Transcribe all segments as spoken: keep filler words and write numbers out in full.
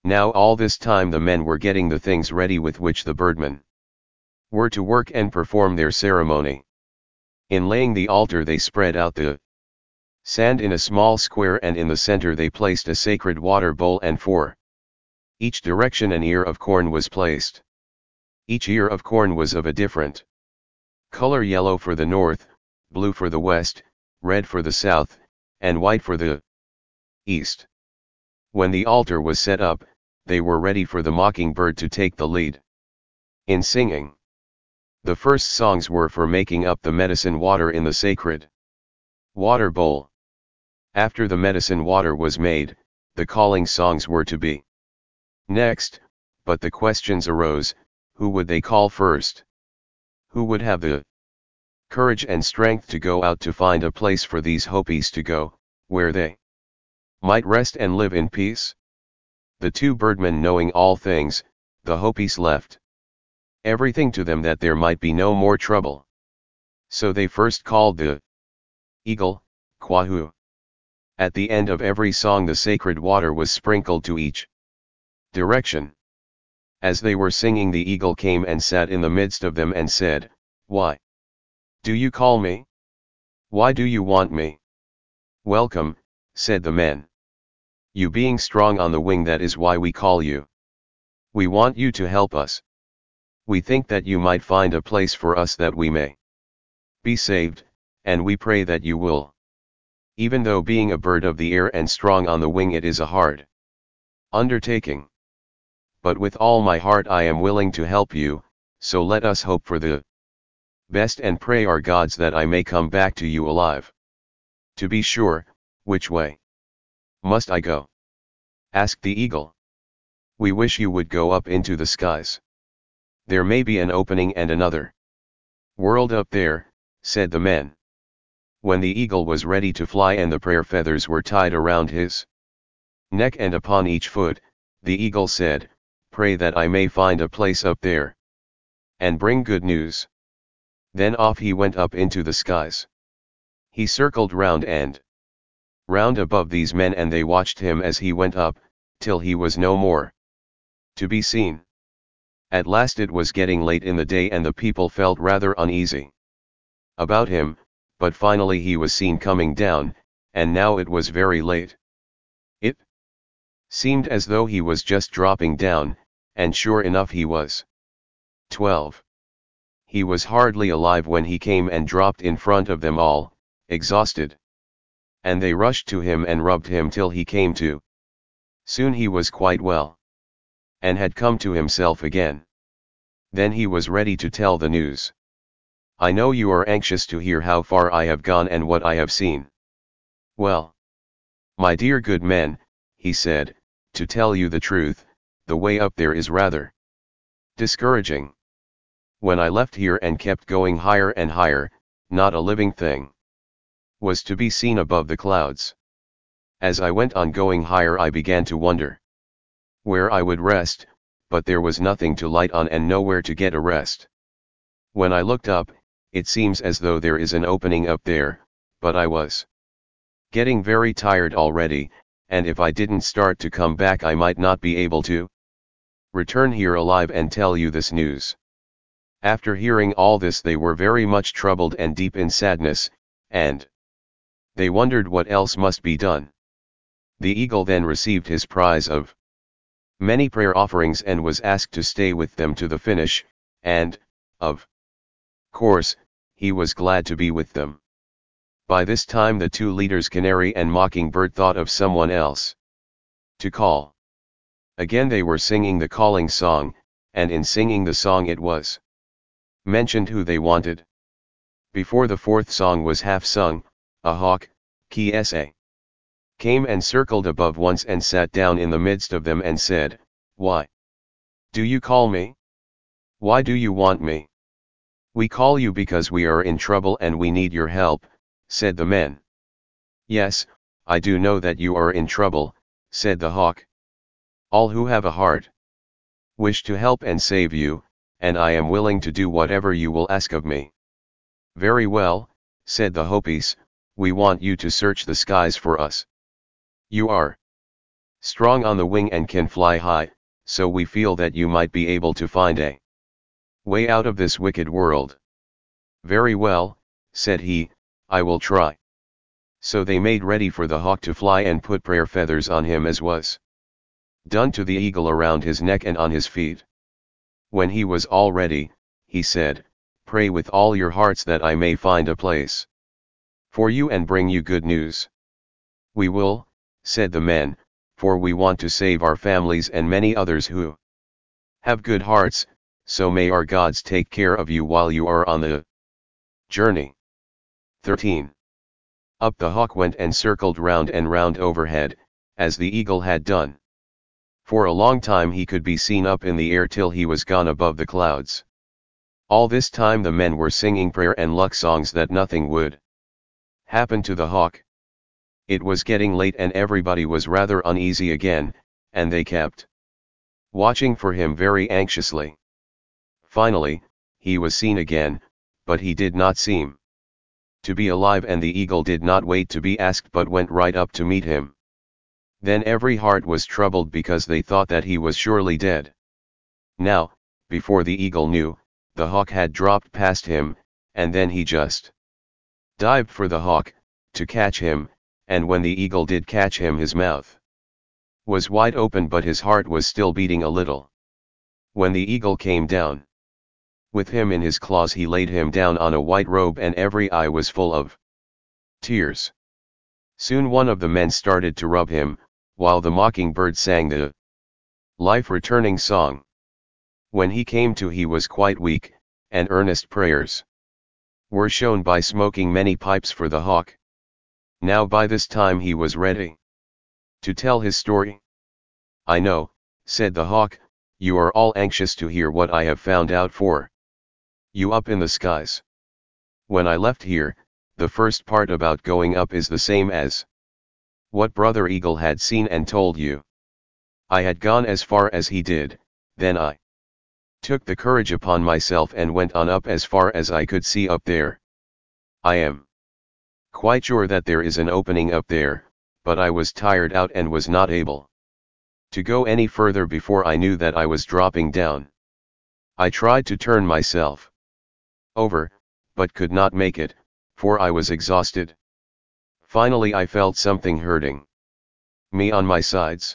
Now all this time the men were getting the things ready with which the birdmen were to work and perform their ceremony. In laying the altar they spread out the sand in a small square, and in the center they placed a sacred water bowl, and for each direction an ear of corn was placed. Each ear of corn was of a different color: yellow for the north, blue for the west, red for the south, and white for the east. When the altar was set up, they were ready for the mockingbird to take the lead in singing. The first songs were for making up the medicine water in the sacred water bowl. After the medicine water was made, the calling songs were to be next, but the questions arose: who would they call first? Who would have the courage and strength to go out to find a place for these Hopis to go, where they might rest and live in peace? The two birdmen, knowing all things, the Hopis, left everything to them that there might be no more trouble. So they first called the eagle, Kwahu. At the end of every song the sacred water was sprinkled to each direction. As they were singing, the eagle came and sat in the midst of them and said, "Why do you call me? Why do you want me?" "Welcome," said the men. "You being strong on the wing, that is why we call you. We want you to help us. We think that you might find a place for us that we may be saved, and we pray that you will. Even though being a bird of the air and strong on the wing, it is a hard undertaking. But with all my heart I am willing to help you, so let us hope for the best and pray our gods that I may come back to you alive." "To be sure, which way must I go?" asked the eagle. "We wish you would go up into the skies. There may be an opening and another world up there," said the men. When the eagle was ready to fly and the prayer feathers were tied around his neck and upon each foot, the eagle said, "Pray that I may find a place up there, and bring good news." Then off he went up into the skies. He circled round and round above these men, and they watched him as he went up, till he was no more to be seen. At last it was getting late in the day, and the people felt rather uneasy about him, but finally he was seen coming down, and now it was very late. It seemed as though he was just dropping down, and sure enough he was. twelve. He was hardly alive when he came and dropped in front of them all, exhausted. And they rushed to him and rubbed him till he came to. Soon he was quite well, and had come to himself again. Then he was ready to tell the news. "I know you are anxious to hear how far I have gone and what I have seen. Well, my dear good men," he said, "to tell you the truth, the way up there is rather discouraging. When I left here and kept going higher and higher, not a living thing was to be seen above the clouds. As I went on going higher I began to wonder where I would rest, but there was nothing to light on and nowhere to get a rest. When I looked up, it seems as though there is an opening up there, but I was getting very tired already, and if I didn't start to come back I might not be able to return here alive and tell you this news." After hearing all this they were very much troubled and deep in sadness, and they wondered what else must be done. The eagle then received his prize of many prayer offerings and was asked to stay with them to the finish, and, of course, he was glad to be with them. By this time the two leaders, Canary and Mockingbird, thought of someone else to call. Again they were singing the calling song, and in singing the song it was mentioned who they wanted. Before the fourth song was half sung, a hawk, Ksa, came and circled above once and sat down in the midst of them and said, "Why do you call me? Why do you want me?" "We call you because we are in trouble and we need your help," said the men. "Yes, I do know that you are in trouble," said the hawk. "All who have a heart wish to help and save you, and I am willing to do whatever you will ask of me." "Very well," said the Hopis, "we want you to search the skies for us. You are strong on the wing and can fly high, so we feel that you might be able to find a way out of this wicked world. Very well, said he, I will try. So they made ready for the hawk to fly and put prayer feathers on him as was done to the eagle around his neck and on his feet. When he was all ready, he said, pray with all your hearts that I may find a place for you and bring you good news. We will, said the men, for we want to save our families and many others who have good hearts, so may our gods take care of you while you are on the journey. thirteen. Up the hawk went and circled round and round overhead, as the eagle had done. For a long time he could be seen up in the air till he was gone above the clouds. All this time the men were singing prayer and luck songs that nothing would happen to the hawk. It was getting late and everybody was rather uneasy again, and they kept watching for him very anxiously. Finally, he was seen again, but he did not seem to be alive, and the eagle did not wait to be asked but went right up to meet him. Then every heart was troubled because they thought that he was surely dead. Now, before the eagle knew, the hawk had dropped past him, and then he just dived for the hawk, to catch him, and when the eagle did catch him his mouth was wide open but his heart was still beating a little. When the eagle came down with him in his claws, he laid him down on a white robe and every eye was full of tears. Soon one of the men started to rub him, while the mockingbird sang the life-returning song. When he came to, he was quite weak, and earnest prayers were shown by smoking many pipes for the hawk. Now by this time he was ready to tell his story. I know, said the hawk, you are all anxious to hear what I have found out for you up in the skies. When I left here, the first part about going up is the same as what Brother Eagle had seen and told you. I had gone as far as he did, then I took the courage upon myself and went on up as far as I could see up there. I am quite sure that there is an opening up there, but I was tired out and was not able to go any further before I knew that I was dropping down. I tried to turn myself over, but could not make it, for I was exhausted. Finally I felt something hurting me on my sides.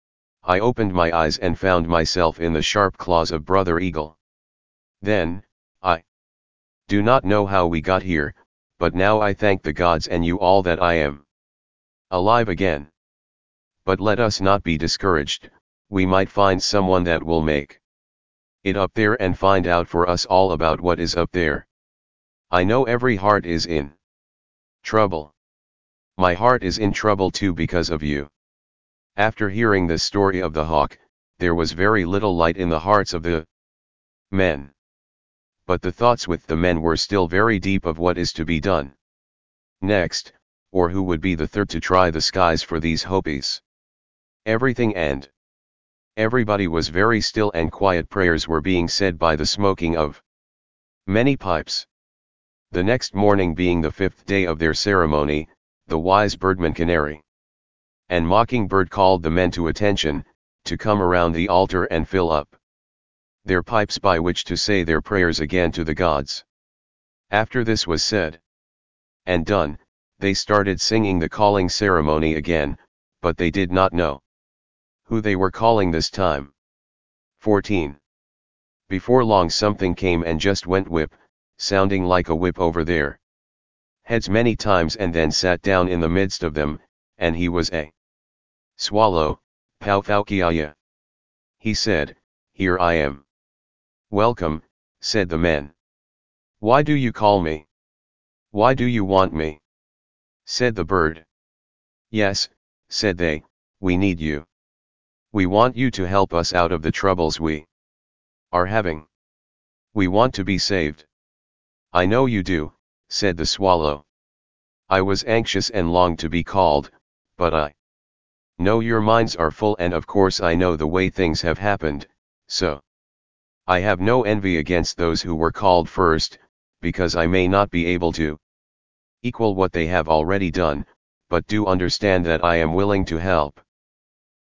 I opened my eyes and found myself in the sharp claws of Brother Eagle. Then, I do not know how we got here, but now I thank the gods and you all that I am alive again. But let us not be discouraged, we might find someone that will make it up there and find out for us all about what is up there. I know every heart is in trouble. My heart is in trouble too because of you. After hearing the story of the hawk, there was very little light in the hearts of the men. But the thoughts with the men were still very deep of what is to be done next, or who would be the third to try the skies for these Hopis. Everything and everybody was very still and quiet. Prayers were being said by the smoking of many pipes. The next morning being the fifth day of their ceremony, the wise birdman Canary and Mockingbird called the men to attention, to come around the altar and fill up their pipes by which to say their prayers again to the gods. After this was said and done, they started singing the calling ceremony again, but they did not know who they were calling this time. fourteen. Before long something came and just went whip, sounding like a whip over their heads many times, and then sat down in the midst of them, and he was a swallow, Pauthalkiaya. He said, here I am. Welcome, said the men. Why do you call me? Why do you want me? Said the bird. Yes, said they, we need you. We want you to help us out of the troubles we are having. We want to be saved. I know you do, said the swallow. I was anxious and longed to be called, but I know your minds are full, and of course I know the way things have happened, so I have no envy against those who were called first, because I may not be able to equal what they have already done, but do understand that I am willing to help.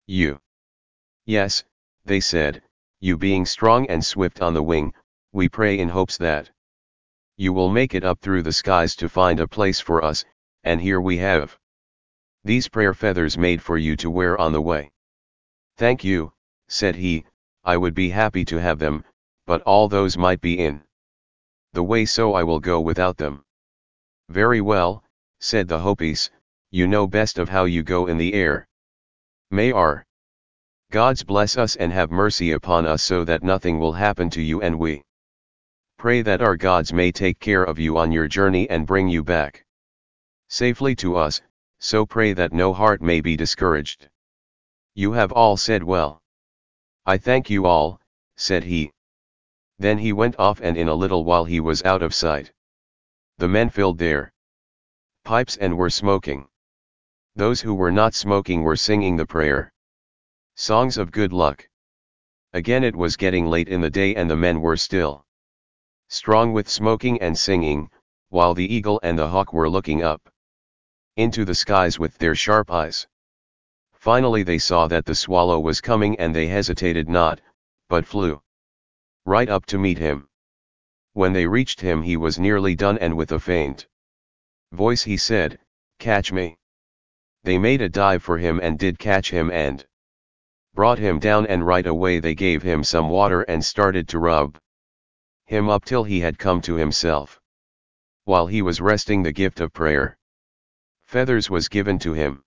You. Yes, they said, you being strong and swift on the wing, we pray in hopes that you will make it up through the skies to find a place for us, and here we have these prayer feathers made for you to wear on the way. Thank you, said he, I would be happy to have them, but all those might be in the way, so I will go without them. Very well, said the Hopis, you know best of how you go in the air. May our gods bless us and have mercy upon us so that nothing will happen to you, and we pray that our gods may take care of you on your journey and bring you back safely to us, so pray that no heart may be discouraged. You have all said well. I thank you all, said he. Then he went off, and in a little while he was out of sight. The men filled their pipes and were smoking. Those who were not smoking were singing the prayer songs of good luck. Again it was getting late in the day, and the men were still strong with smoking and singing, while the eagle and the hawk were looking up into the skies with their sharp eyes. Finally they saw that the swallow was coming, and they hesitated not, but flew right up to meet him. When they reached him he was nearly done, and with a faint voice he said, "Catch me." They made a dive for him and did catch him and brought him down, and right away they gave him some water and started to rub him up till he had come to himself. While he was resting, the gift of prayer feathers was given to him.